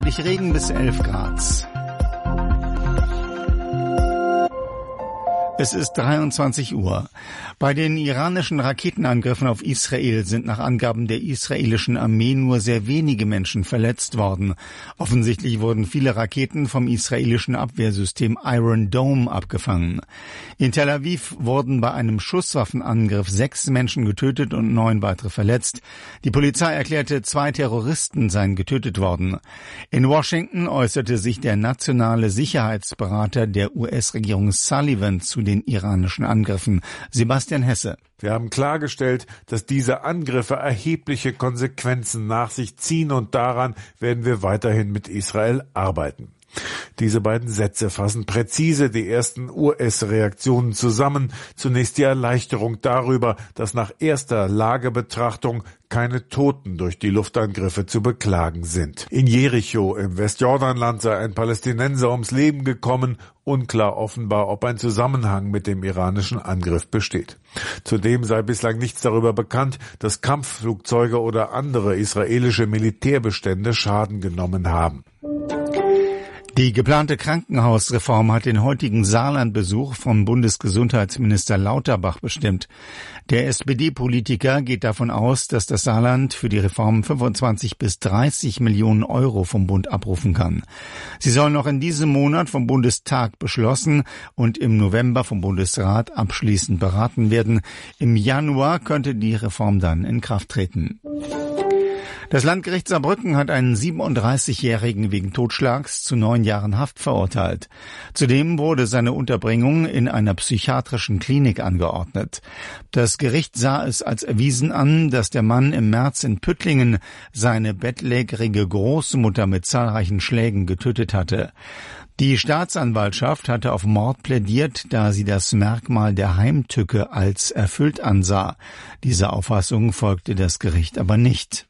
angeblich Regen bis 11 Grad. Es ist 23 Uhr. Bei den iranischen Raketenangriffen auf Israel sind nach Angaben der israelischen Armee nur sehr wenige Menschen verletzt worden. Offensichtlich wurden viele Raketen vom israelischen Abwehrsystem Iron Dome abgefangen. In Tel Aviv wurden bei einem Schusswaffenangriff 6 Menschen getötet und 9 weitere verletzt. Die Polizei erklärte, 2 Terroristen seien getötet worden. In Washington äußerte sich der nationale Sicherheitsberater der US-Regierung Sullivan zu den iranischen Angriffen. Sebastian Hesse. Wir haben klargestellt, dass diese Angriffe erhebliche Konsequenzen nach sich ziehen und daran werden wir weiterhin mit Israel arbeiten. Diese beiden Sätze fassen präzise die ersten US-Reaktionen zusammen. Zunächst die Erleichterung darüber, dass nach erster Lagebetrachtung keine Toten durch die Luftangriffe zu beklagen sind. In Jericho im Westjordanland sei ein Palästinenser ums Leben gekommen. Unklar offenbar, ob ein Zusammenhang mit dem iranischen Angriff besteht. Zudem sei bislang nichts darüber bekannt, dass Kampfflugzeuge oder andere israelische Militärbestände Schaden genommen haben. Die geplante Krankenhausreform hat den heutigen Saarlandbesuch von Bundesgesundheitsminister Lauterbach bestimmt. Der SPD-Politiker geht davon aus, dass das Saarland für die Reform 25 bis 30 Millionen Euro vom Bund abrufen kann. Sie soll noch in diesem Monat vom Bundestag beschlossen und im November vom Bundesrat abschließend beraten werden. Im Januar könnte die Reform dann in Kraft treten. Das Landgericht Saarbrücken hat einen 37-Jährigen wegen Totschlags zu 9 Jahren Haft verurteilt. Zudem wurde seine Unterbringung in einer psychiatrischen Klinik angeordnet. Das Gericht sah es als erwiesen an, dass der Mann im März in Püttlingen seine bettlägerige Großmutter mit zahlreichen Schlägen getötet hatte. Die Staatsanwaltschaft hatte auf Mord plädiert, da sie das Merkmal der Heimtücke als erfüllt ansah. Dieser Auffassung folgte das Gericht aber nicht.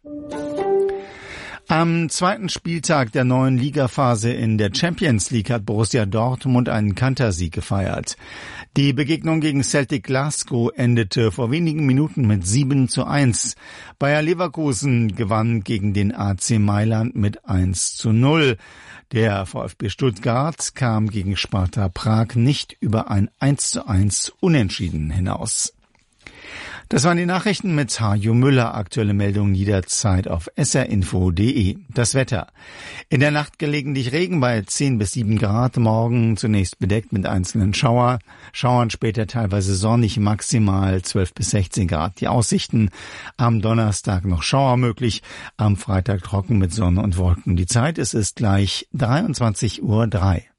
Am zweiten Spieltag der neuen Ligaphase in der Champions League hat Borussia Dortmund einen Kantersieg gefeiert. Die Begegnung gegen Celtic Glasgow endete vor wenigen Minuten mit 7:1. Bayer Leverkusen gewann gegen den AC Mailand mit 1:0. Der VfB Stuttgart kam gegen Sparta Prag nicht über ein 1:1 Unentschieden hinaus. Das waren die Nachrichten mit Hajo Müller. Aktuelle Meldungen jederzeit auf srinfo.de. Das Wetter. In der Nacht gelegentlich Regen bei 10 bis 7 Grad. Morgen zunächst bedeckt mit einzelnen Schauern, später teilweise sonnig, maximal 12 bis 16 Grad. Die Aussichten: am Donnerstag noch Schauer möglich, am Freitag trocken mit Sonne und Wolken. Die Zeit, es ist gleich 23:03 Uhr.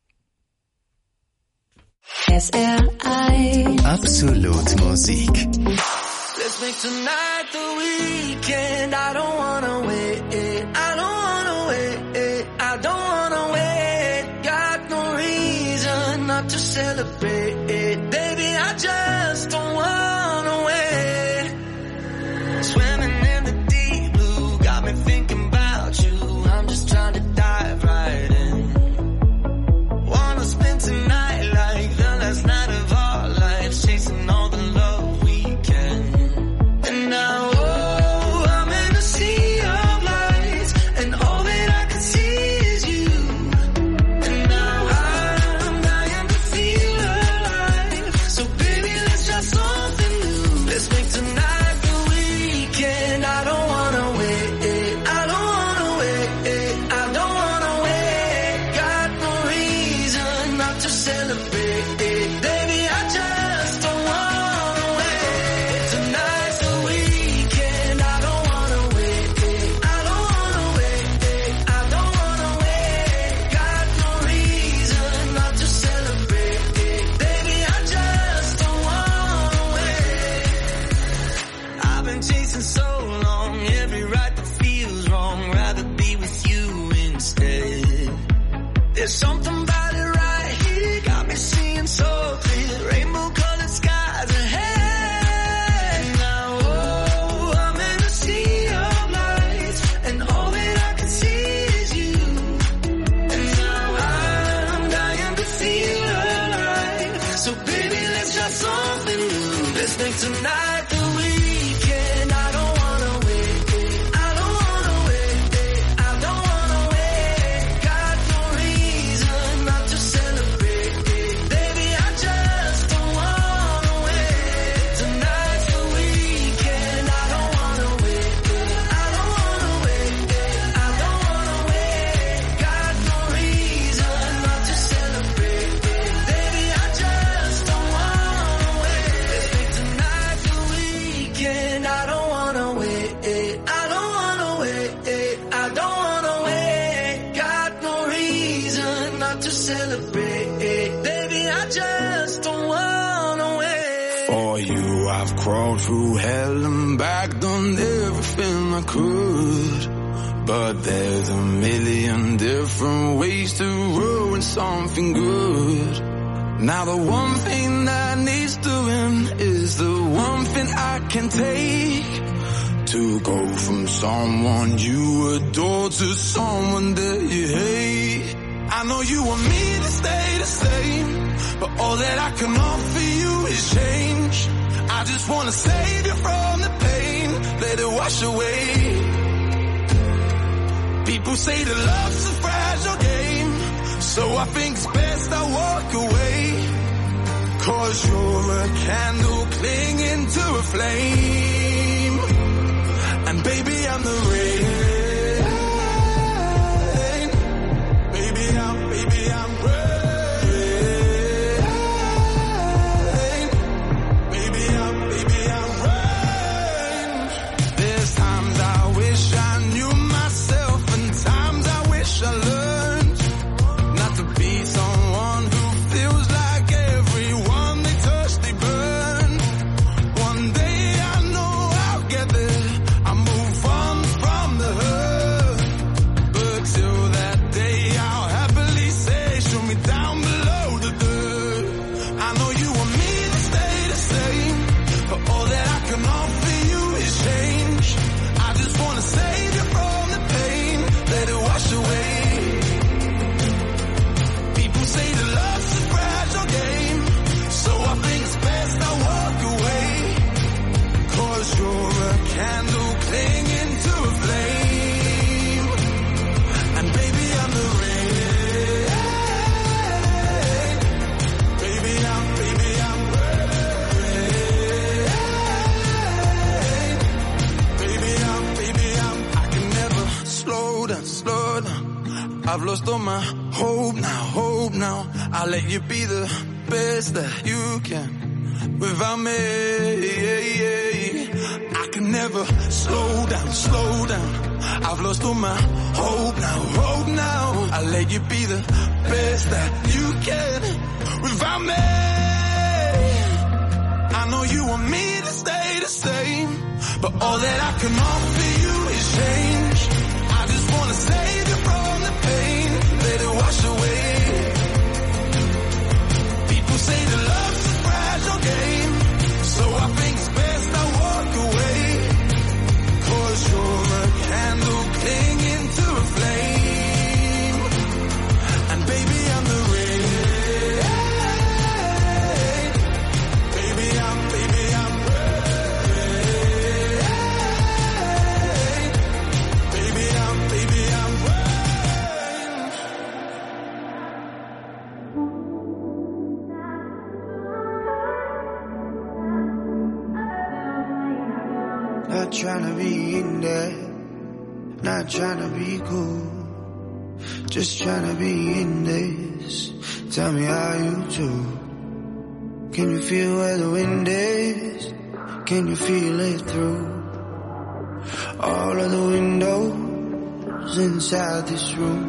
SRI Absolut Musik. Let's make tonight the weekend. I don't wanna wait. I don't wanna wait. I don't wanna wait. Got no reason not to celebrate. Baby, I just don't wanna wait. Swimming in the deep blue, got me thinking about you. I'm just trying to dive right in. Wanna spend tonight like the last night of our lives, chasing all the love we can. And now, oh, I'm in a sea of lights, and all that I can see is you. And now I'm dying to feel alive. So baby, let's try something new. Let's make tonight the weekend. I don't wanna wait. I don't wanna wait. I don't wanna wait. Got no reason not to celebrate. Baby, I just don't wanna wait. Tonight's the weekend. I don't wanna wait. I don't wanna wait. I don't wanna wait. Got no reason not to celebrate. Baby, I just don't wanna wait. I've been chasing so long, every right that feels wrong. Rather be with you instead. There's something about it right here, got me seeing so clear. Rainbow colored skies ahead. Now, oh, I'm in a sea of lights, and all that I can see is you. And now I'm dying to feel alive. So baby, let's try something new. Let's make tonight the weekend. I don't wanna wait. I don't wanna wait. I don't wanna wait. out to celebrate. Baby, I just don't wanna wait. For you, I've crawled through hell and back, done everything I could. But there's a million different ways to ruin something good. Now the one thing that needs doing is the one thing I can take. To go from someone you adore to someone that you hate. I know you want me to stay the same, but all that I can offer you is change. I just wanna save you from the pain, let it wash away. People say that love's a fragile game, so I think it's best I walk away. 'Cause you're a candle clinging to a flame, and baby I'm the rain. Baby I'm rain. Baby I'm rain. There's times I wish I knew myself, and times I wish I learned not to be someone who feels like everyone they touch they burn. One day I know I'll get there, I'll move on from the hurt. But till that day I'll happily say, show me down below the dirt. I know you want me to stay the same, but all that I can offer you is change. I just wanna save you from the pain, let it wash away. People say that love's a fragile game, so I think it's best I walk away. 'Cause you're a candle clinging to a flame, and baby I'm the rain. Baby I'm rain. Baby I'm, I can never slow down. I've lost all my hope now. I'll let you be the best that you can without me. I can never slow down. I've lost all my hope now. I'll let you be the best that you can without me. I know you want me to stay the same, but all that I can offer you is change. I just wanna save you from the pain, let it wash away. People say that love's a fragile game, so I think it's best I walk away. 'Cause you're a candle clinging to a flame, and baby I'm the rain. Baby I'm rain. Baby I'm rain. Not trying to be in there, not trying to be cool, just trying to be in this. Tell me how you do. Can you feel where the wind is? Can you feel it through all of the windows inside this room?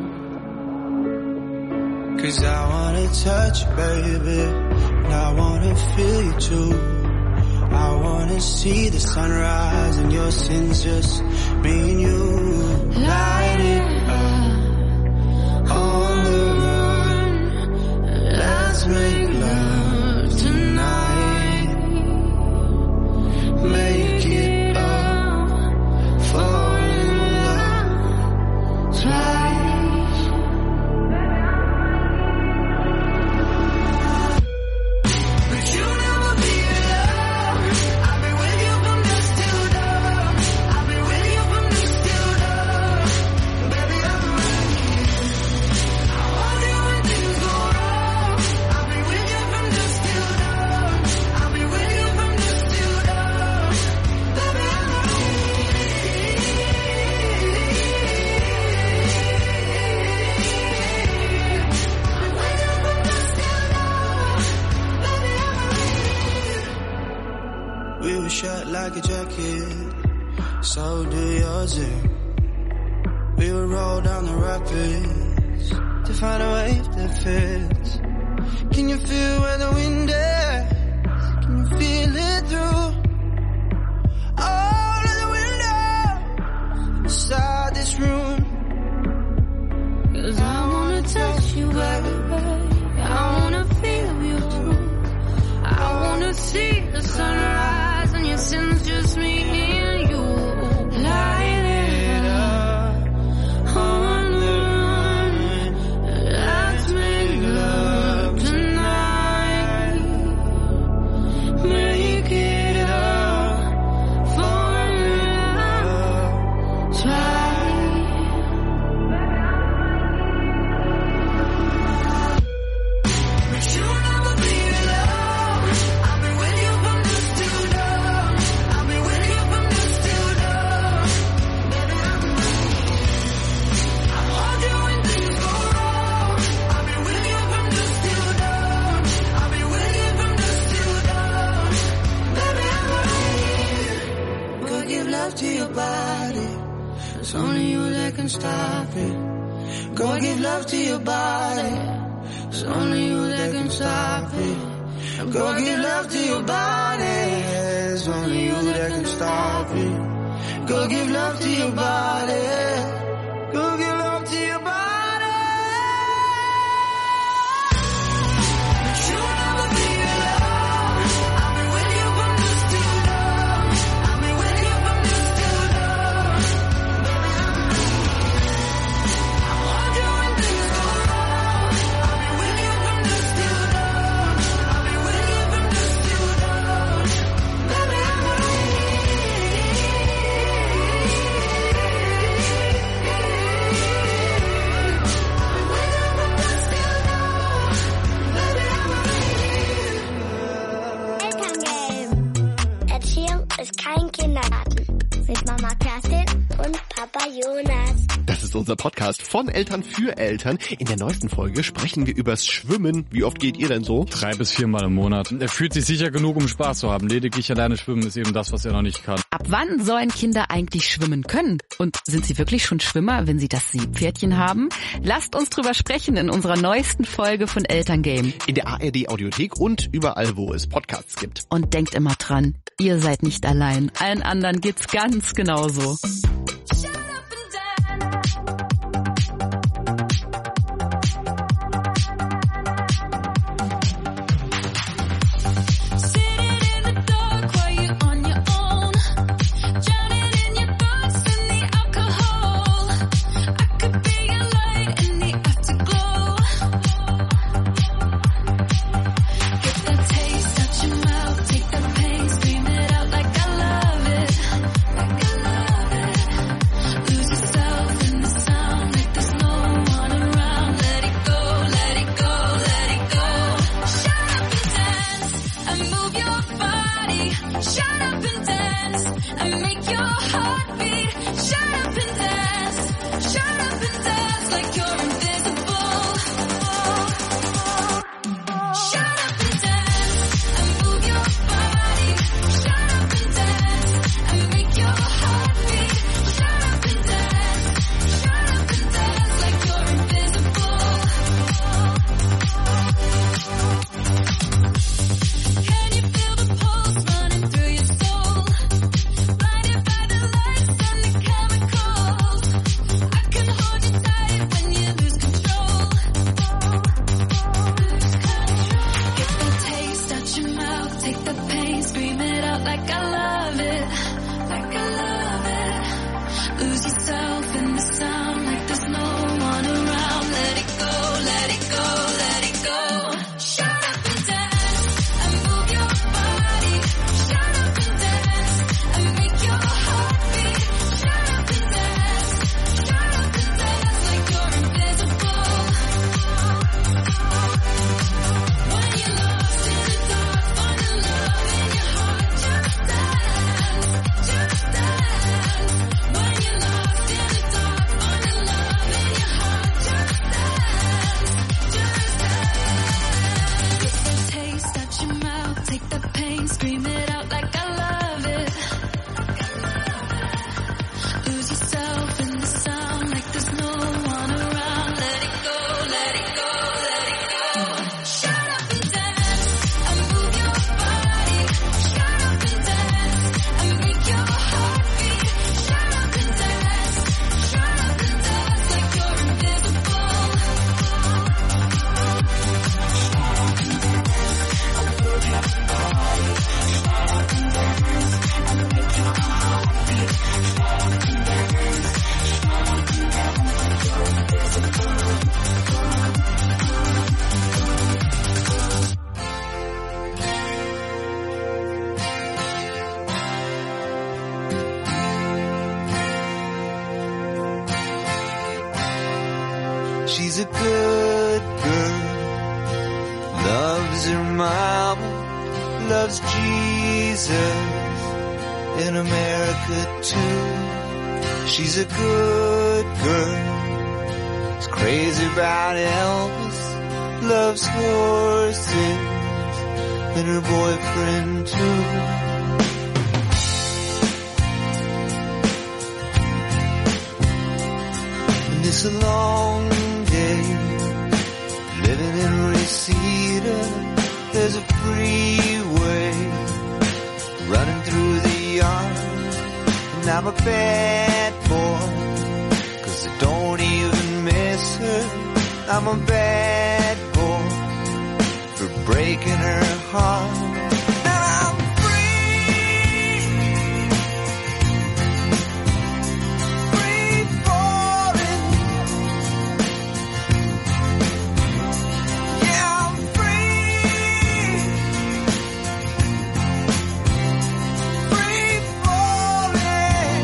'Cause I wanna touch you, baby, and I wanna feel you too. I wanna see the sunrise and your sins, just me and you. Light it up on the run. Let's make love tonight. Make it up, fall in love twice. But you never be alone. I've been with you from dusk till dawn. I've been with you from dusk till dawn. Baby, I'm right here. I want you when things go wrong. I've been with you from dusk till dawn. I've been with you from dusk till dawn. Baby, I'm right We were shut like a jacket, so do yours. We would roll down the rapids to find a wave that fits. Can you feel where the wind is? Can you feel it through all of the windows inside this room? 'Cause I wanna touch you, baby. I wanna feel you too. I wanna see the sunrise and your sins, just me and you. Light it up on the run. Let's make love tonight. Make it up for love. Try. To your body, it's only you that can stop it. Go give love to your body, it's only you that can stop it. Go give love to your body, it's only you that can stop it. Go give love to your body, go give love to your body. Ist kein Kindergarten. Mit Mama Kerstin und Papa Jonas. Das ist unser Podcast von Eltern für Eltern. In der neuesten Folge sprechen wir übers Schwimmen. Wie oft geht ihr denn so? 3 bis 4 Mal im Monat. Er fühlt sich sicher genug, um Spaß zu haben. Lediglich alleine schwimmen ist eben das, was er noch nicht kann. Ab wann sollen Kinder eigentlich schwimmen können? Und sind sie wirklich schon Schwimmer, wenn sie das Seepferdchen haben? Lasst uns drüber sprechen in unserer neuesten Folge von Elterngame. In der ARD-Audiothek und überall, wo es Podcasts gibt. Und denkt immer dran, ihr seid nicht allein. Allen anderen geht's ganz genauso. Take the pain, scream it out like I love it, like I love it. She's a good girl, loves her mama, loves Jesus, in America too. She's a good girl, is crazy about Elvis, loves horses, and her boyfriend too. And it's a long day, living in Reseda. There's a freeway running through the yard, and I'm a bad boy, 'cause I don't even miss her. I'm a bad boy for breaking her heart. Now I'm free, free falling. Yeah, I'm free, free falling.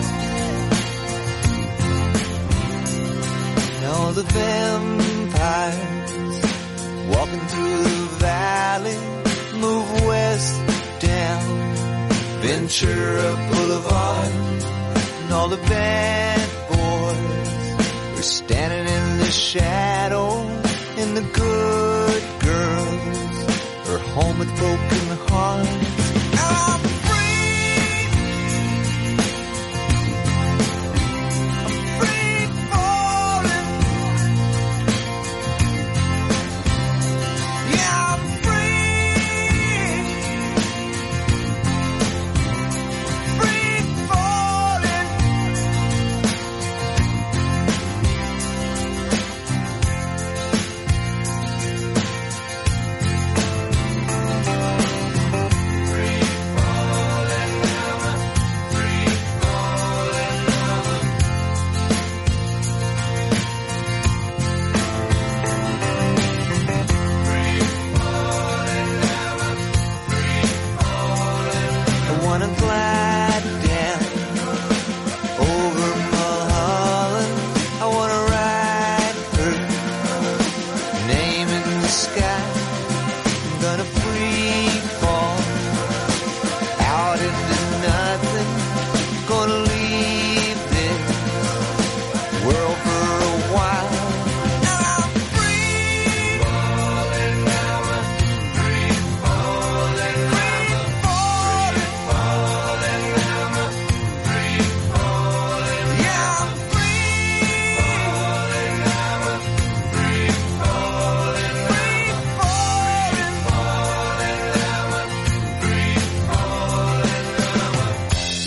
Now the vampires walking through the valley move west down Ventura Boulevard, and all the bad boys are standing in the shadow, and the good girls are home with broken hearts. I'm free, I'm free falling. Yeah, I'm free, free falling. I wanna glide down over Mulholland. I wanna write her name in the sky. I'm gonna free fall out into nothing. Gonna leave this world for a while. Now I'm free falling, now I'm free falling, free falling, falling, now I'm free falling. Yeah, I'm free falling, now I'm free falling, free falling, falling, now I'm free falling, now I'm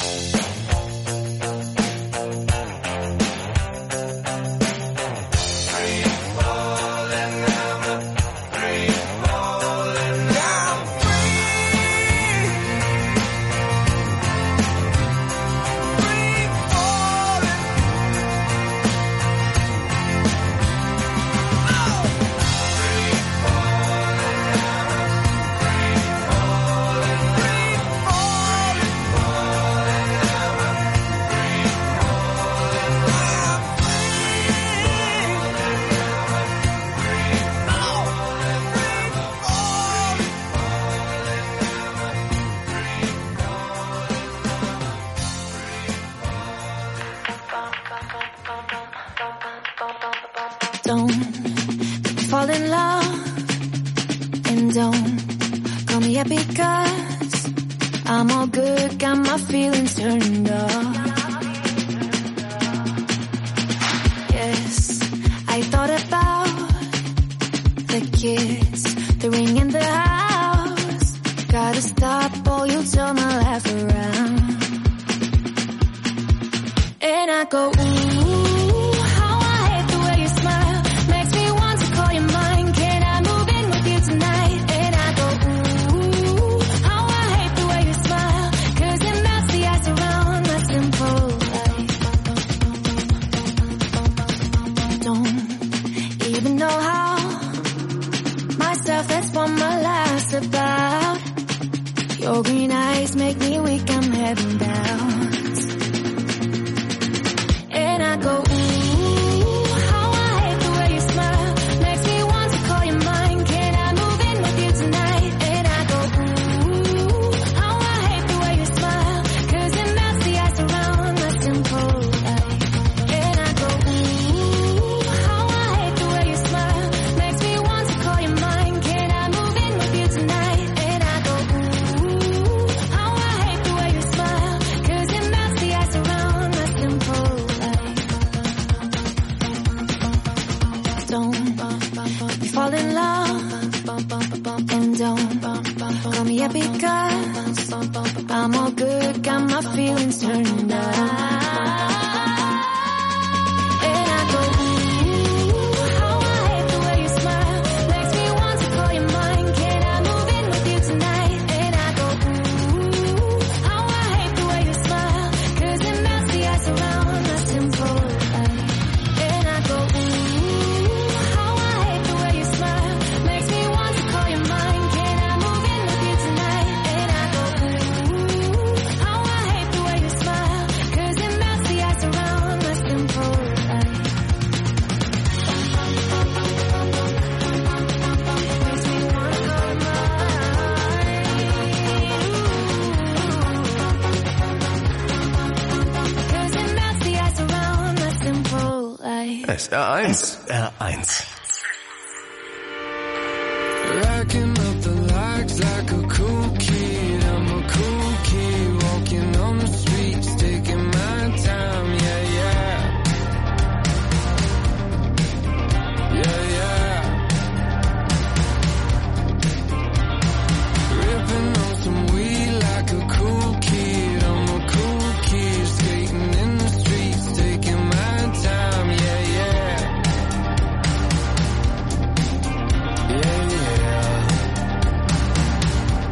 Don't fall in love, and don't call me up because I'm all good, got my feelings turned off. Yes, I thought about the kids, the ring in the house. Gotta stop or you'll turn my life around. And I go, ooh, how I hate the way you smile. Makes me want to call you mine. Can I move in with you tonight? And I go, ooh, how I hate the way you smile. 'Cause it melts the ice around my simple life. Don't even know how myself, that's what my life's about. Your green eyes make me weak, I'm heading down. And I go, ooh, how I hate the way you smile. fall in love and don't call me up because I'm all good, got my feelings turned up. And I go, ooh, how I hate the way you smile, makes me want to call you mine. Can I move in with you tonight? And I go, ooh, how I hate the way you smile, 'cause it melts the ice around my temple. And I go, ooh, how I hate the way you smile, makes me want to call you mine. Can I move in with you tonight? And I go, ooh, how I hate the way you smile, 'cause it melts the ice around my temple. SR1. SR1. Racking up the likes like a cool kid. I'm a cool kid walking on the streets, taking my time. Yeah, yeah. Yeah, yeah. Ripping on some weed like a cool kid. I'm a cool kid skating in the streets, taking my time. Yeah, yeah. Yeah, yeah.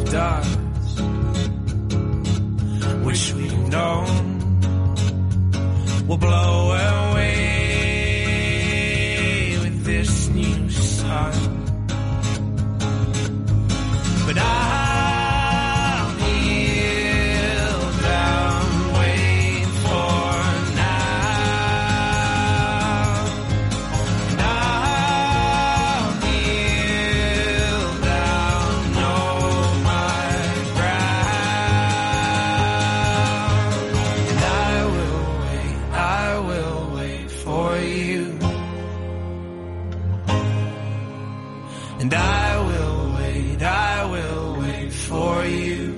dust. Wish we'd known will blow away with this new sun. But I'll kneel down, wait for now. And I'll kneel down, know my ground. And I will wait for you. And I will wait for you.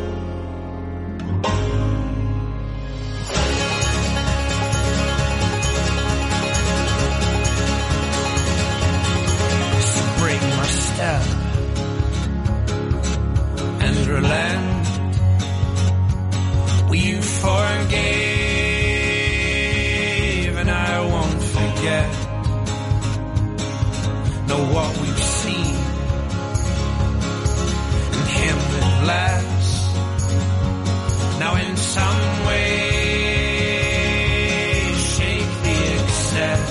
So break my step and relent. You forgave and I won't forget. Know what we've seen and him that laughs. Now in some way shake the excess.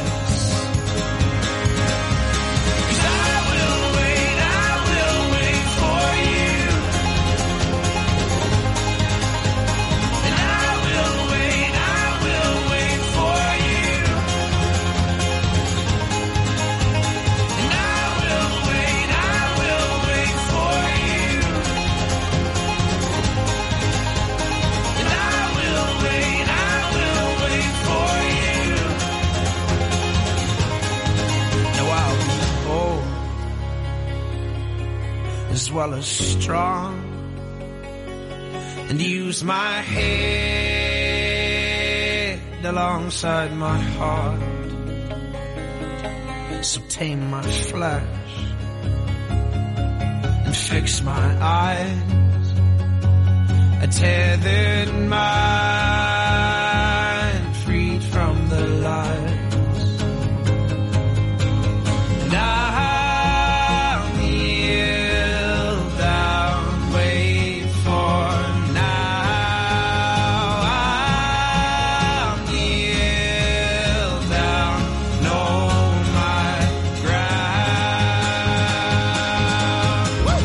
'Cause I will wait for you. And I will wait for you. And I will wait for you. And I will wait for you. Now I'll be bold as well as strong and use my head alongside my heart. So tame my flesh and fix my eyes. A tethered mind freed from the lies. And I'll kneel down, wait for now. I'll kneel down, know my ground. Woo!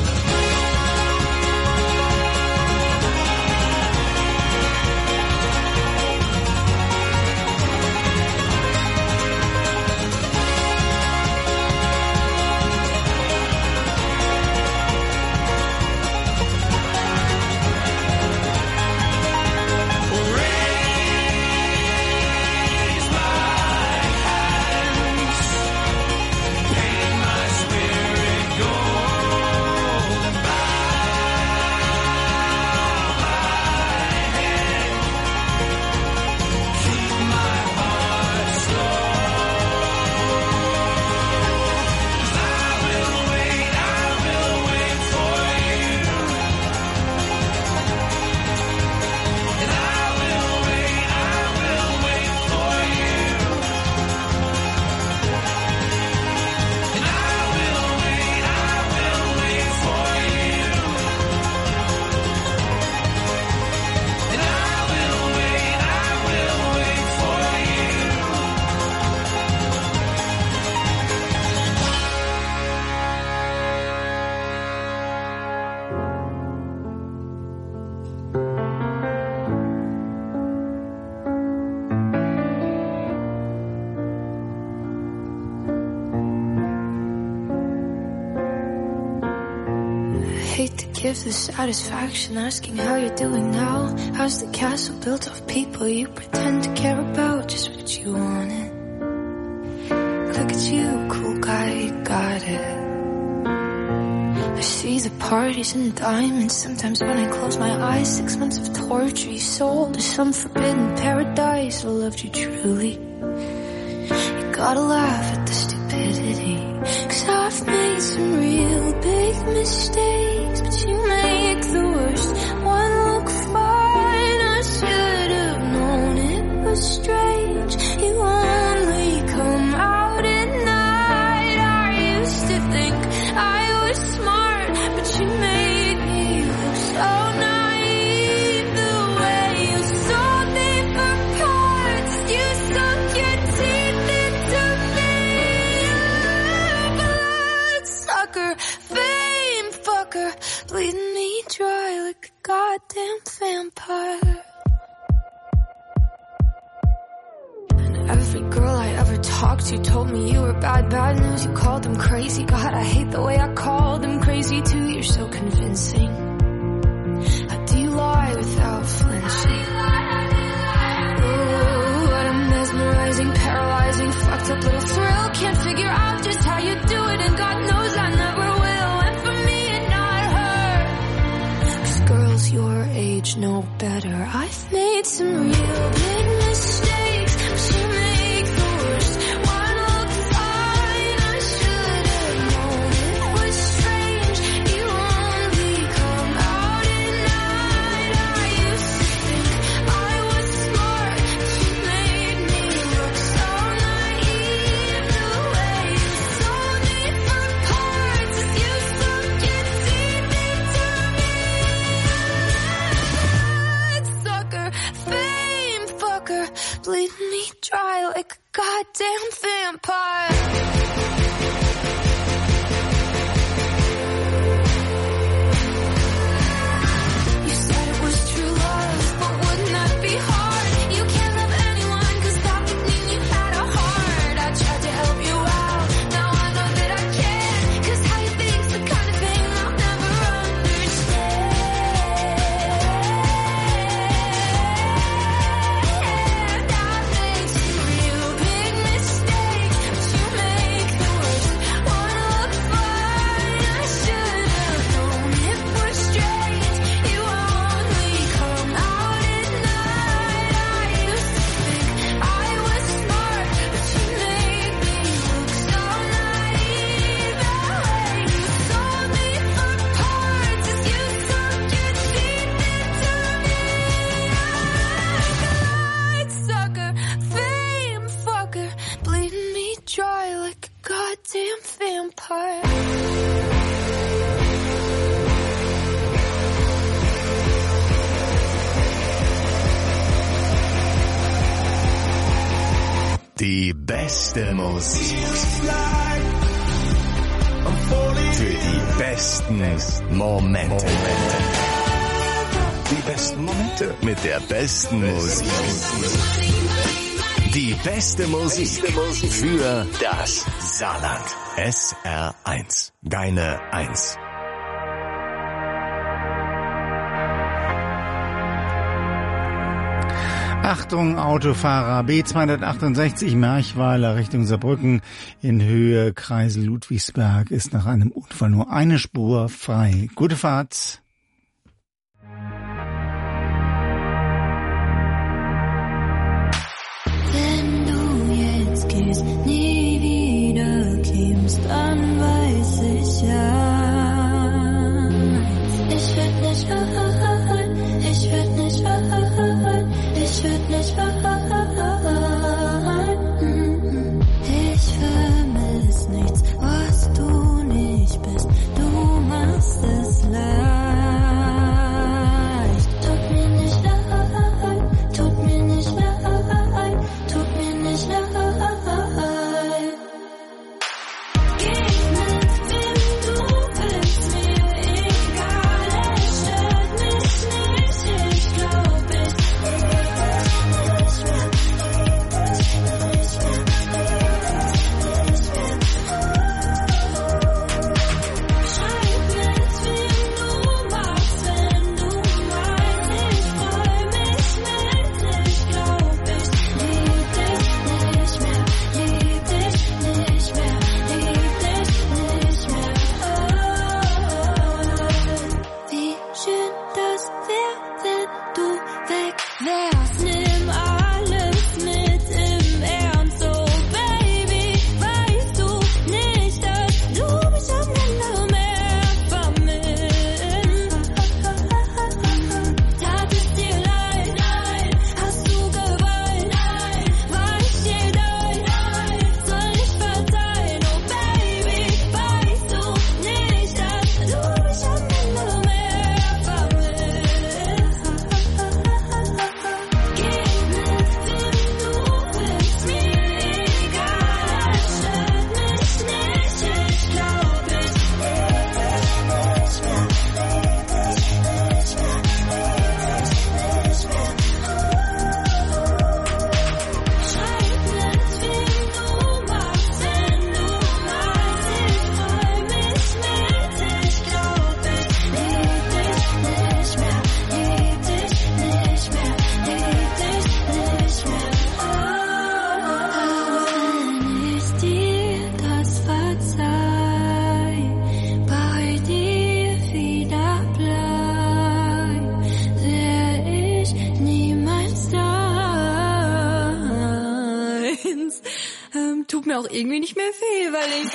Raise my hands, paint my spirit gold, and bow my head, keep my heart slow. 'Cause I will wait for you. And I will wait for you. And I will wait for you. And I will wait for you. Hate to give the satisfaction asking how you're doing now. How's the castle built of people you pretend to care about? Just what you wanted. Look at you, cool guy, you got it. I see the parties and diamonds. Sometimes when I close my eyes, 6 months of torture you sold to some forbidden paradise. I loved you truly. You gotta laugh at the stupidity. 'Cause I've made some real big mistakes, but you make the worst one look fine. I should have known it was strange. You only come out at night. I used to think I was smart, but you made me goddamn vampire. And every girl I ever talked to told me you were bad news. You called them crazy. God, I hate the way I called them crazy too. You're so convincing. How do you lie without flinching? Ooh, what a mesmerizing, paralyzing, fucked up little thrill. Can't figure out just how you do it, and God knows I never will. And for me and not her, 'cause girls your age know better. I've made some real big mistakes, but you make the worst one look fine. I should have known it was strange. You only come out at night. I used to think I was smart, but you made me look so naive. The way you sold me for parts as you sunk it deep into me. Sucker, fame fucker, bleeding me dry like a goddamn vampire. You said it was true love, but wouldn't that be hard? You can't love anyone, 'cause that would mean you had a heart. I tried to help you out, now I know that I can't, 'cause how you think's the kind of thing I'll never understand. I've made some real big mistakes, but you make the worst one look fine. I should have known it was strange. You only come out at night. I used to think I was smart, but you made me look so naive. The way you sold me for parts as you sunk it deep into me. Light sucker, fame fucker, bleeding me dry like a goddamn vampire. Die beste Musik. Für die besten Momente. Die besten Momente mit der besten Musik. Die beste Musik für das Saarland. SR1. Deine 1. Achtung, Autofahrer, B268 Merchweiler Richtung Saarbrücken in Höhe Kreisel Ludwigsberg ist nach einem Unfall nur eine Spur frei. Gute Fahrt. Wenn du jetzt gehst, nie wieder kämst, dann weiß ich ja. Ich werd nicht weinen, ich werd nicht weinen, ich werd nicht weinen. Ich vermiss nichts, was du nicht bist, du machst es leid. tut mir auch irgendwie nicht mehr weh, weil ich...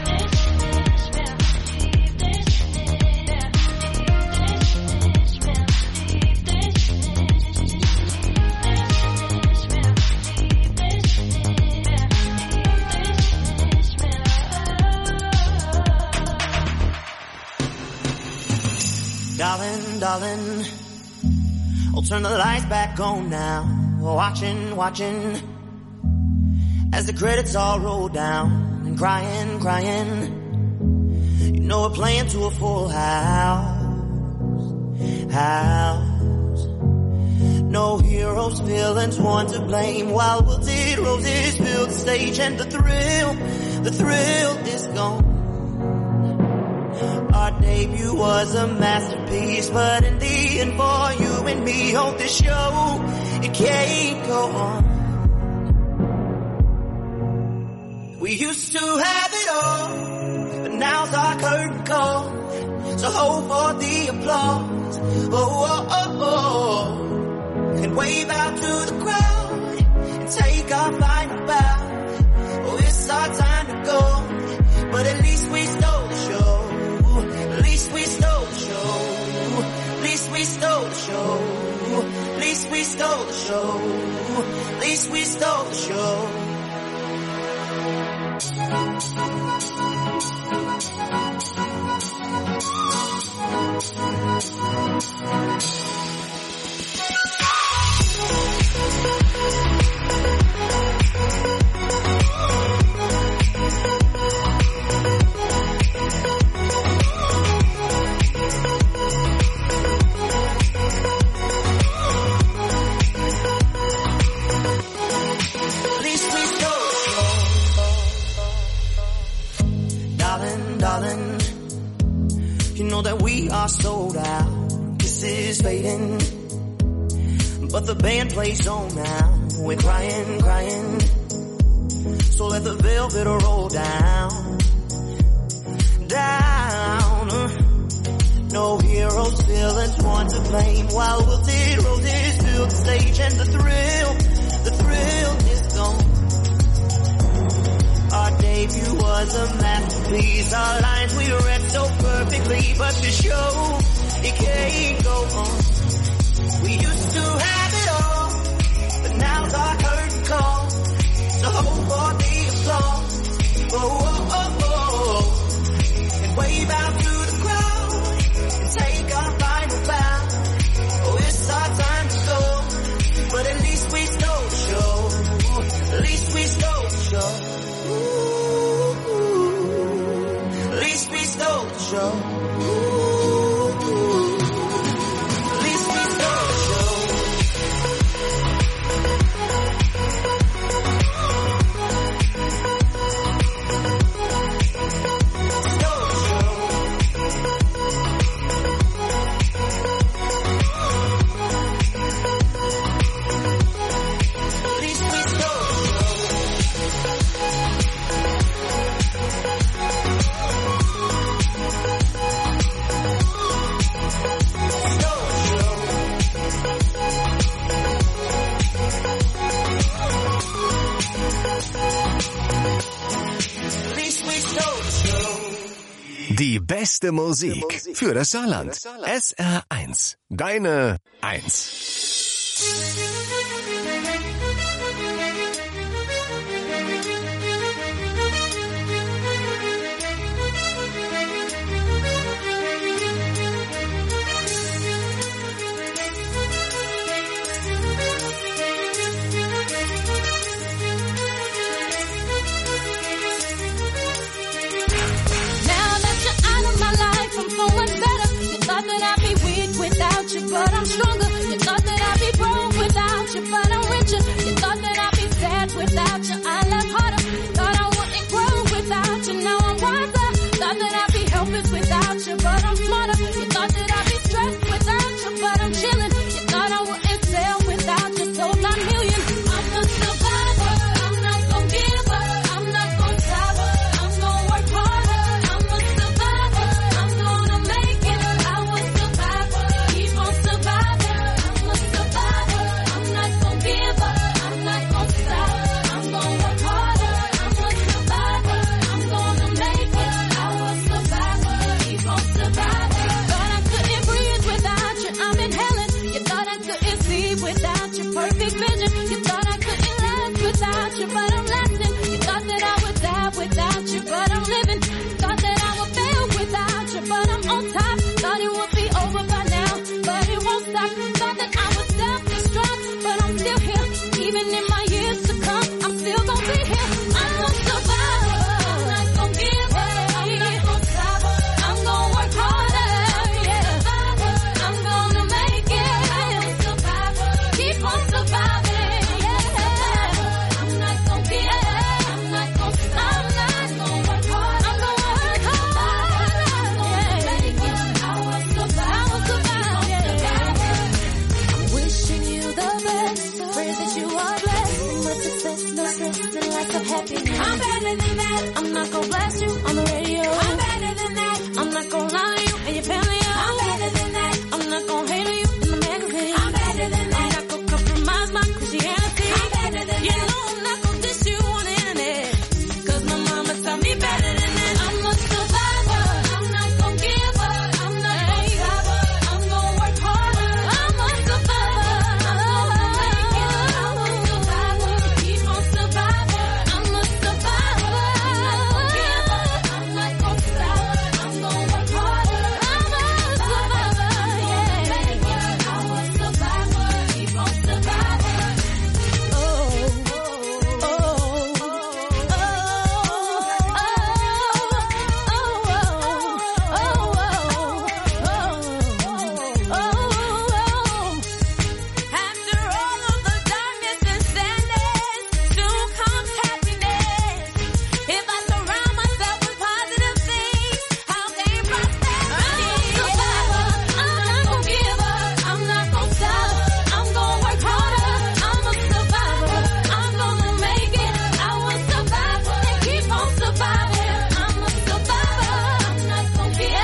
Darling, darling, I'll turn the lights back on now. Watching, watching, as the credits all roll down. And crying, crying, you know we're playing to a full house. No heroes, villains, one to blame. While wilted roses fill the stage, and the thrill is gone. Our debut was a masterpiece, but in the end for you and me on this show, it can't go on. We used to have it all, but now's our curtain call. So hold for the applause, oh, oh, oh. And wave out to the crowd, and take our final bow. Oh, it's our time to go, but at least we stole the show. At least we stole the show. At least we stole the show. At least we stole the show. At least we stole the show. Darling, you know that we are sold out. This is fading, but the band plays on now. We're crying, crying, so let the velvet roll down, down. No heroes, villains, one to blame. While wilted roses fill the stage, and the thrill is gone. Our debut was a masterpiece. Our lines we read so perfectly, but the show, it can't go on. We used to have it all, but now's our curtain call. So hold for the applause, oh, oh, oh, oh. And wave out to the crowd, and take our final bow. Oh, it's our time to go, but at least we stole the show. At least we stole the show. At least we stole the show. At least we stole the show. Stole the show. At least we stole the show. Die beste Musik für das Saarland. SR1. Deine 1. But I'm stronger. You thought that I'd be broke without you, but I'm richer. You thought that I'd be sad without you. I love harder. Thought I wouldn't grow without you. Now I'm wiser. Thought that I'd be helpless without you, but I'm smarter. You thought that I'd be stressed without you, but I'm chilling. You thought I wouldn't sell without you, sold 9 million. I'm a survivor. I'm not gonna give up. I'm not gonna stop. I'm gonna work harder. I'm a survivor. I'm gonna make it. I was survivor. Keep on surviving. that. I'm not gonna blast you on the radio. I'm better than that. I'm not gonna lie to you and your family. I'm better than that. I'm not gonna hate on you in the magazine. I'm better than that. I'm not gonna compromise my Christianity. I'm better than that. You know I'm not gonna diss you on the internet. 'Cause my mama taught me better than that. I'm a survivor. I'm not gonna give up. I'm not gonna stop. I'm gonna work harder. I'm a survivor. I'm gonna make it. I'm a survivor. Keep on surviving. I'm a survivor. I'm not gonna give up. I'm not gonna stop. I'm gonna work harder. I'm a survivor. Yeah. I'm a survivor. Keep on surviving. Oh, oh, oh, oh, After all of the darkness and sadness, soon comes happiness. If I surround myself with positive things, I'll gain prosperity. I'm a survivor. I'm not gonna give up. I'm not gonna stop. I'm gonna work harder. I'm a survivor. I'm gonna make it. I will survive and keep on surviving. I'm a survivor. I'm not gonna give up.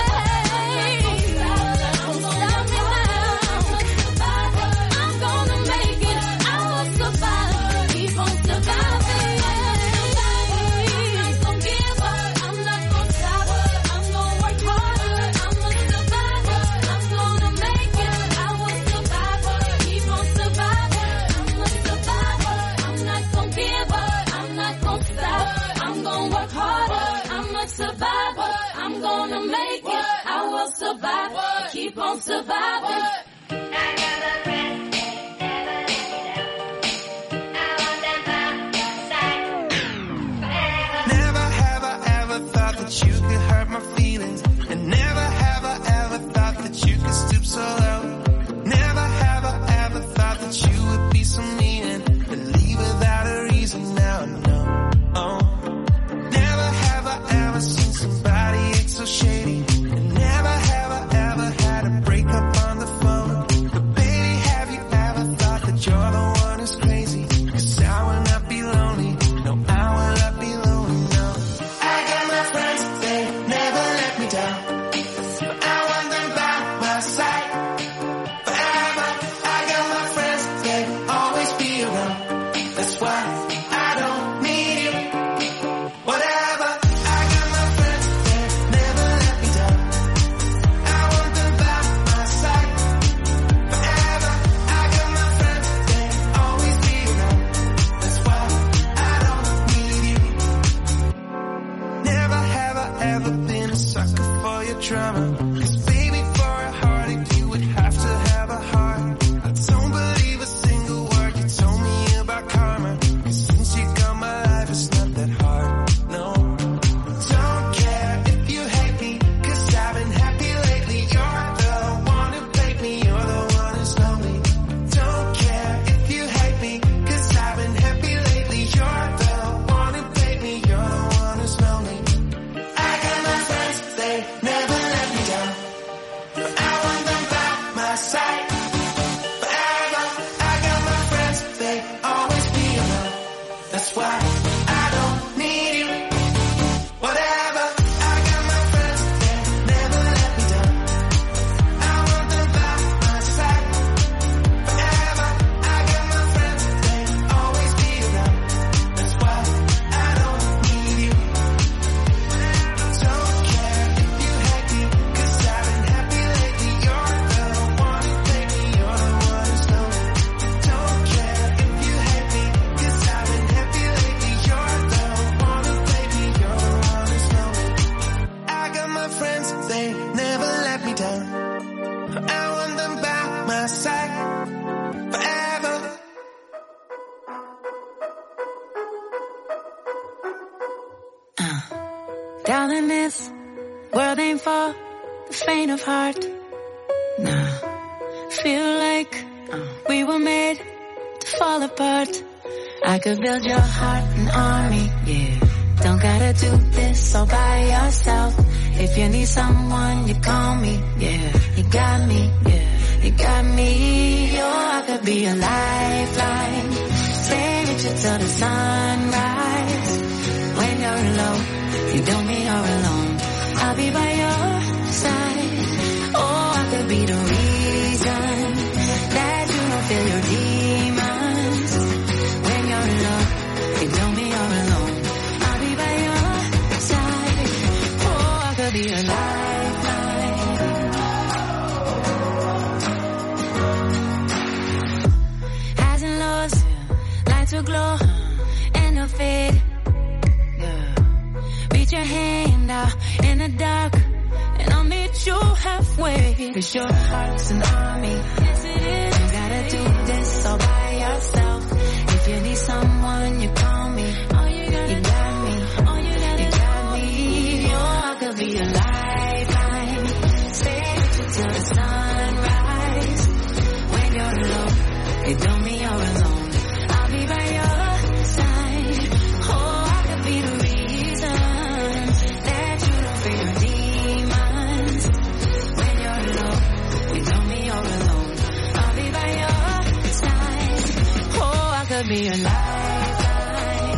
I'm gonna make it. I will survive. Keep on surviving. I'm not gonna give up. I'm not gonna stop. I'm gonna work harder. I'm a survivor. I'm gonna make it. I will survive. Keep on surviving. I'm a survivor. I'm not gonna give up. I'm not gonna stop. I'm gonna work harder. I'm a survivor. I'm gonna make it. I will survive. Keep on surviving. Never have I ever thought that you could hurt my feelings. And never have I ever thought that you could stoop so low. Never have I ever thought that you would be so mean and leave without a reason. Now I know. Oh. Never have I ever seen somebody act so shady. And never have I ever had a breakup on the phone. But baby, have you ever thought that you're the one who's crazy? 'Cause I will not be lonely. No, I will not be lonely, no. I got my friends, they never let me down. I want them by my side forever. I got my friends, they always be around. That's why I don't need you. Whatever. I got my friends, they never let me down. I want them by my side forever. I got my friends, they always be around. That's why I don't need you. Never have I ever been a sucker for your drama. 'Cause baby, for a heartache, you would have to have a heart. I don't believe a single word you told me about karma. 'Cause since you got my life, it's not that hard, no. Don't care if you hate me, 'cause I've been happy lately. You're the one who played me, you're the one who's lonely. Don't care if you hate me, 'cause I've been happy lately. You're the one who played me, you're the one who's lonely. I got my friends, they never let me down. I want them by my side forever. I got my friends, they always be around. That's why I don't need you. Whatever. I got my friends, they never let me down. I want them by my side forever. I got my friends, they always be around. That's why I don't need you. Don't care if you hate me, 'cause I've been happy lately. You're the one who played me, you're the one who's lonely. Don't care if you hate me, 'cause I've been happy lately. You're the one who played me, you're the one who's lonely. I got my friends, they never let me down. I want them by my side forever. Darling, this world ain't for the faint of heart. Nah, feel like we were made to fall apart. I could build your heart an army, yeah. Don't gotta do this all by yourself. If you need someone, you call me, yeah. You got me, yeah. You got me, I could be a lifeline. Stay with you till the sunrise. When you're you're low, you don't mean you're alone. I'll be by your side. Oh, I could be the reason that you don't feel your demons. When you're low, you don't mean you're alone. I'll be by your side. Oh, I could be a lifeline. Highs and lows, lights will glow and they'll fade. Reach your hand out in the dark and I'll meet you halfway. 'Cause your heart's an army. Yes, it is. You gotta do this all by yourself. If you need someone, you call me. Oh, you got me. Oh, you got me. Oh, I could be a lifeline. Stay with you till the sunrise. When you're low, it don't mean you're alone. I'll be by your side. Oh, I could be the reason that you don't feel your demons. When you're low, it don't mean you're alone. I'll be by your side. Oh, I could be a lifeline.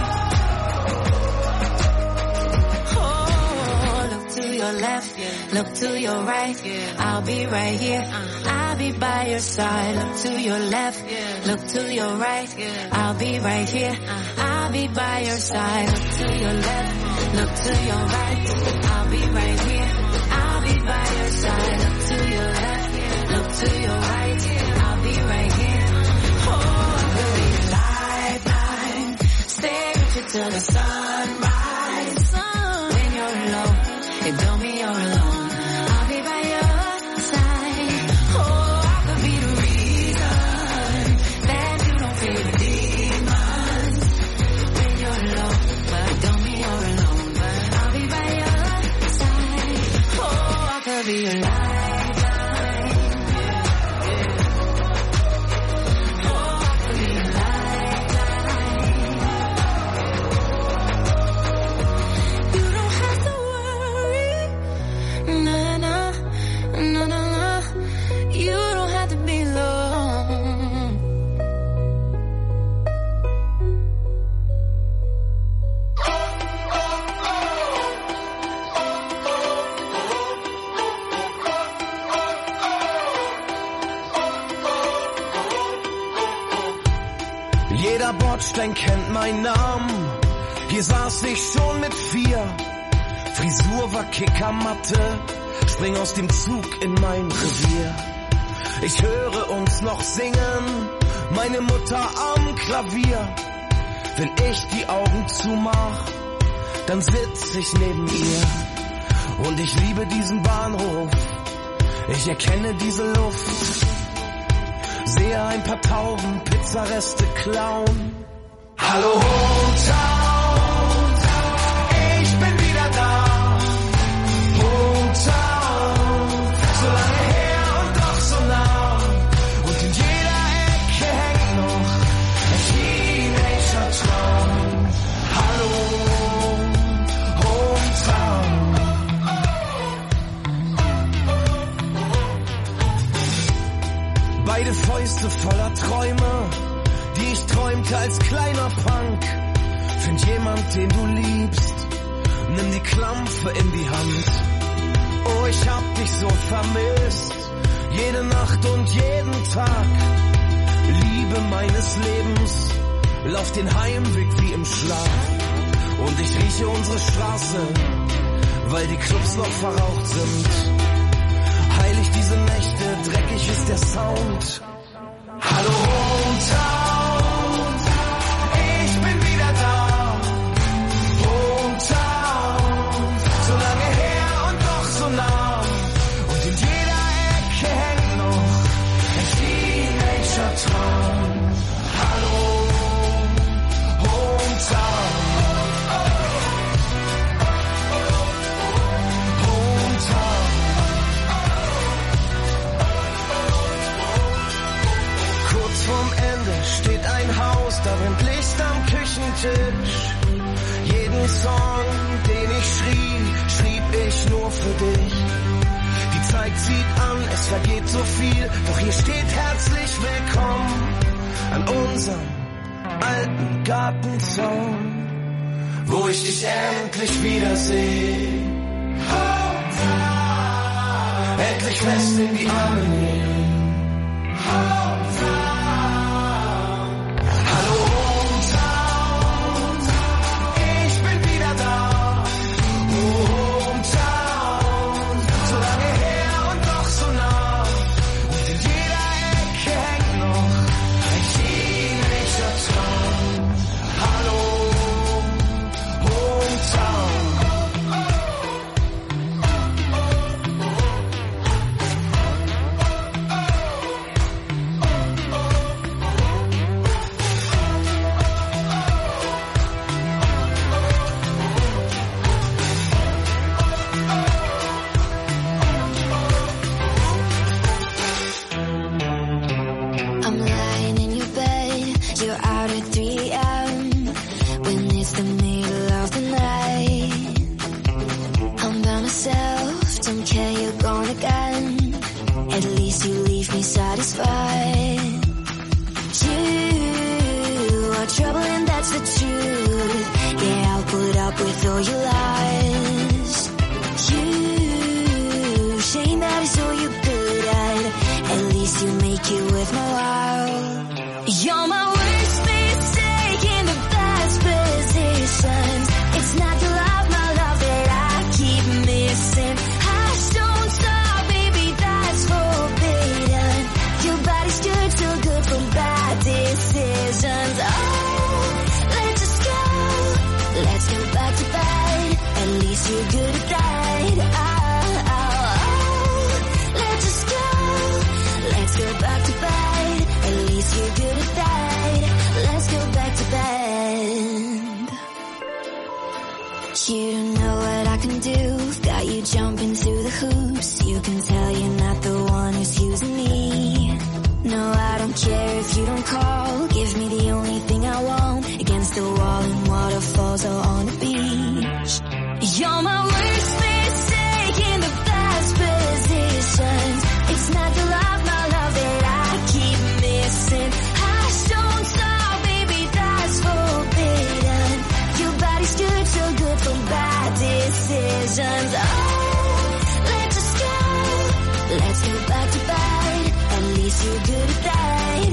Oh, look to your left, look to your right. I'll be right here. I'll be by your side. Look to your left, look to your right. I'll be right here. I'll be by your side. Look to your left, look to your right. I'll be right here. I'll be by your side. Look to your left, look to your right. I'll be right here. Oh, I could be a lifeline. Stay with you till the sunrise. When you're low, it don't mean you're alone. I'll be by your side. Oh, I could be the reason that you don't feel the demons. When you're low, but it don't mean you're alone. I'll be by your side. Oh, I could be a lifeline. Oh, I could be a lifeline. You don't have to worry. Nah, nah, nah, nah, nah. You don't have to be alone. Jeder Bordstein kennt meinen Namen. Hier saß ich schon mit 4. Frisur war Kickermatte. Spring aus dem Zug in mein Revier. Ich höre uns noch singen. Meine Mutter am Klavier. Wenn ich die Augen zumach, dann sitz ich neben ihr. Und ich liebe diesen Bahnhof. Ich erkenne diese Luft. Sehe ein paar Tauben Pizzareste klauen. Hallo Hometown, ich bin wieder da. Hometown, so lange her und doch so nah. Und in jeder Ecke hängt noch ein Teenager-Traum. Hallo Hometown. Beide Fäuste voller Träume, die ich träumte als kleiner Punk. Find jemand, den du liebst, nimm die Klampfe in die Hand. Oh, ich hab dich so vermisst, jede Nacht und jeden Tag. Liebe meines Lebens, lauf den Heimweg wie im Schlaf. Und ich rieche unsere Straße, weil die Clubs noch verraucht sind. Heilig diese Nächte, dreckig ist der Sound. Hallo Hometown, ich bin wieder da. Hometown, so lange her und doch so nah. Und in jeder Ecke hängt noch ein Teenager-Traum. Hallo Hometown. Vorm Ende steht ein Haus, da brennt Licht am Küchentisch. Jeden Song, den ich schrieb ich nur für dich. Die Zeit zieht an, es vergeht so viel, doch hier steht herzlich willkommen an unserem alten Gartenzaun. wo ich dich endlich wiedersehe. Endlich fest in die Arme nehmen. Hallo Hometown, ich bin wieder da. Oh Hometown, so lange her und doch so nah. Und in jeder Ecke hängt noch ein Teenager-Traum. Hallo Hometown. I'm lying in your bed, you're out at 3 a.m. when it's the middle of the night. I'm by myself, don't care you're gone again. At least you leave me satisfied. You are trouble and that's the truth. Yeah, I'll put up with all your lies. You, shame that is all you're good at. At least you make it worth my while. You're my worst mistake in the best positions. It's not your love, my love that I keep missing. Hush, don't stop, baby, that's forbidden. Your body's good, so good from bad decisions. Oh, let's just go. Let's go back to bed. At least you're good at that. Oh, let's just go. Let's go back to bed. At least you're good at that. Let's go back to bed. You don't know what I can do. Got you jumping through the hoops. You can tell you're not the one who's using me. No, I don't care if you don't call. Give me the only thing I want. Against the wall and waterfalls or on the beach. You're my worst mistake in the best positions. It's not your love, my love that I keep missing. Hush, don't stop, baby, that's forbidden. Your body's good, so good from bad decisions. Oh, let's just go. Let's go back to bed. At least you're good at that.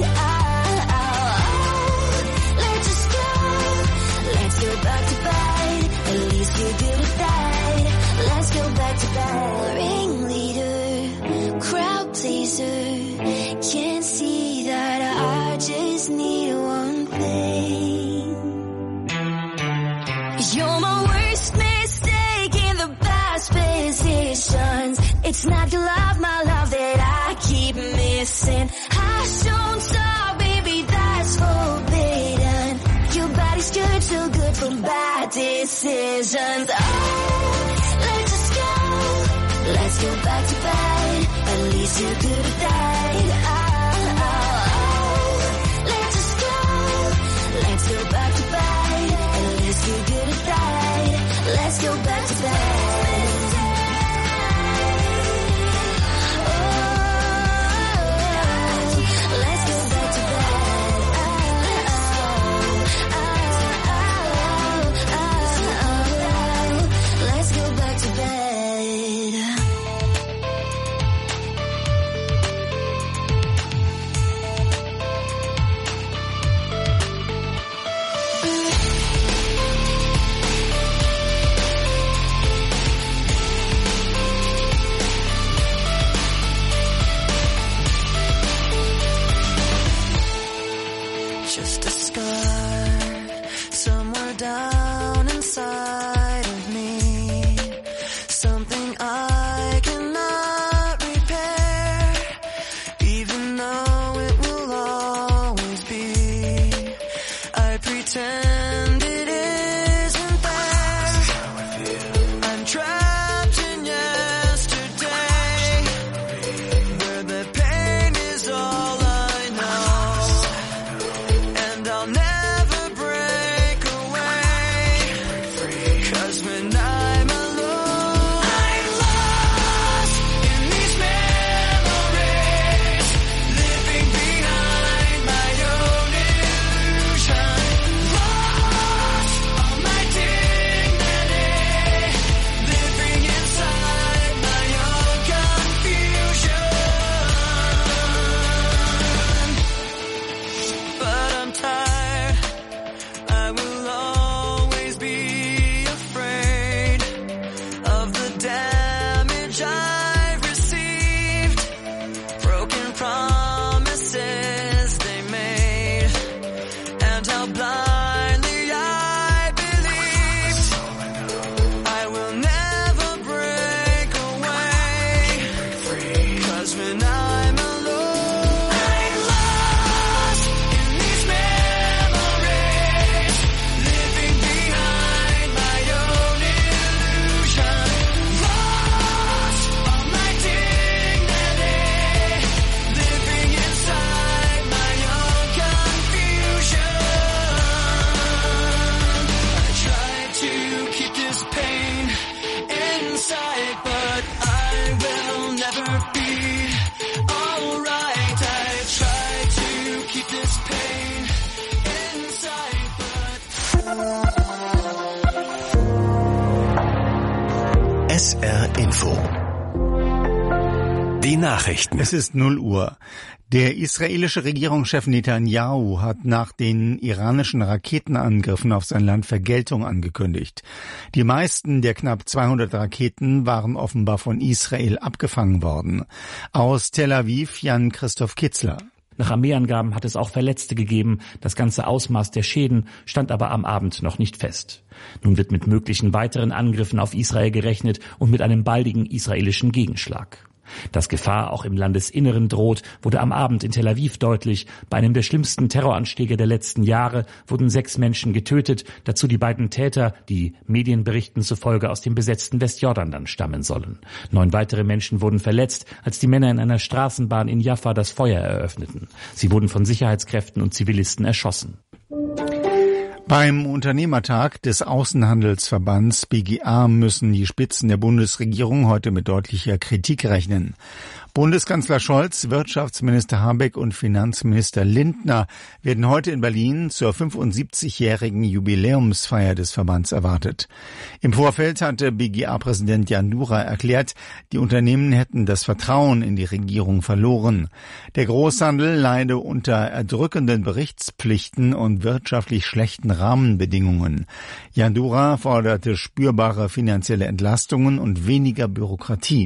Oh, let's just go. Let's go back to bed. At least you're good at that. Let's go back to bed. Ringleader, crowd pleaser. Can't see that I just need one thing. You're my worst mistake in the best positions. It's not your love, my love that I keep missing. Hush, don't stop, baby, that's forbidden. Your body's good, so good from bad decisions. Oh, let's just go. Let's go back to bed. At least you're good at that. Oh, let's just go. Let's go back to bed. At least you're good at that. Let's go back to bed. Let's go back to bed. Let's go back to bed. be alright. I try to keep this pain inside, but SR Info. Die Nachrichten. Es ist 0 Uhr. Der israelische Regierungschef Netanyahu hat nach den iranischen Raketenangriffen auf sein Land Vergeltung angekündigt. Die meisten der knapp 200 Raketen waren offenbar von Israel abgefangen worden. Aus Tel Aviv Jan-Christoph Kitzler. Nach Armeeangaben hat es auch Verletzte gegeben. Das ganze Ausmaß der Schäden stand aber am Abend noch nicht fest. Nun wird mit möglichen weiteren Angriffen auf Israel gerechnet und mit einem baldigen israelischen Gegenschlag. Dass Gefahr auch im Landesinneren droht, wurde am Abend in Tel Aviv deutlich. Bei einem der schlimmsten Terroranschläge der letzten Jahre wurden 6 Menschen getötet, dazu die beiden Täter, die Medienberichten zufolge aus dem besetzten Westjordanland stammen sollen. 9 weitere Menschen wurden verletzt, als die Männer in einer Straßenbahn in Jaffa das Feuer eröffneten. Sie wurden von Sicherheitskräften und Zivilisten erschossen. Beim Unternehmertag des Außenhandelsverbands BGA müssen die Spitzen der Bundesregierung heute mit deutlicher Kritik rechnen. Bundeskanzler Scholz, Wirtschaftsminister Habeck und Finanzminister Lindner werden heute in Berlin zur 75-jährigen Jubiläumsfeier des Verbands erwartet. Im Vorfeld hatte BGA-Präsident Jandura erklärt, die Unternehmen hätten das Vertrauen in die Regierung verloren. Der Großhandel leide unter erdrückenden Berichtspflichten und wirtschaftlich schlechten Rahmenbedingungen. Jandura forderte spürbare finanzielle Entlastungen und weniger Bürokratie.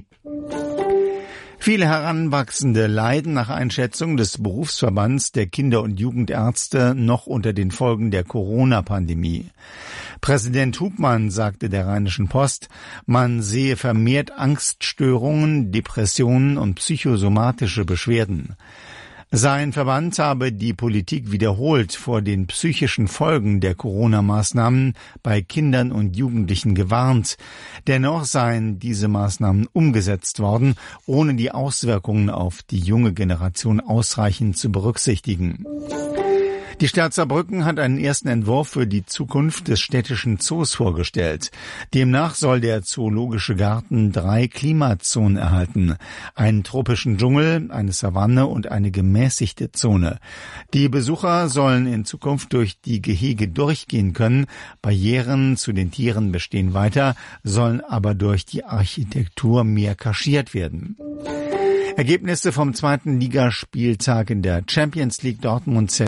Viele Heranwachsende leiden nach Einschätzung des Berufsverbands der Kinder- und Jugendärzte noch unter den Folgen der Corona-Pandemie. Präsident Hubmann sagte der Rheinischen Post, man sehe vermehrt Angststörungen, Depressionen und psychosomatische Beschwerden. Sein Verband habe die Politik wiederholt vor den psychischen Folgen der Corona-Maßnahmen bei Kindern und Jugendlichen gewarnt. Dennoch seien diese Maßnahmen umgesetzt worden, ohne die Auswirkungen auf die junge Generation ausreichend zu berücksichtigen. Die Stadt Saarbrücken hat einen ersten Entwurf für die Zukunft des städtischen Zoos vorgestellt. Demnach soll der Zoologische Garten 3 Klimazonen erhalten. Einen tropischen Dschungel, eine Savanne und eine gemäßigte Zone. Die Besucher sollen in Zukunft durch die Gehege durchgehen können. Barrieren zu den Tieren bestehen weiter, sollen aber durch die Architektur mehr kaschiert werden. Ergebnisse vom 2. Ligaspieltag in der Champions League. Dortmund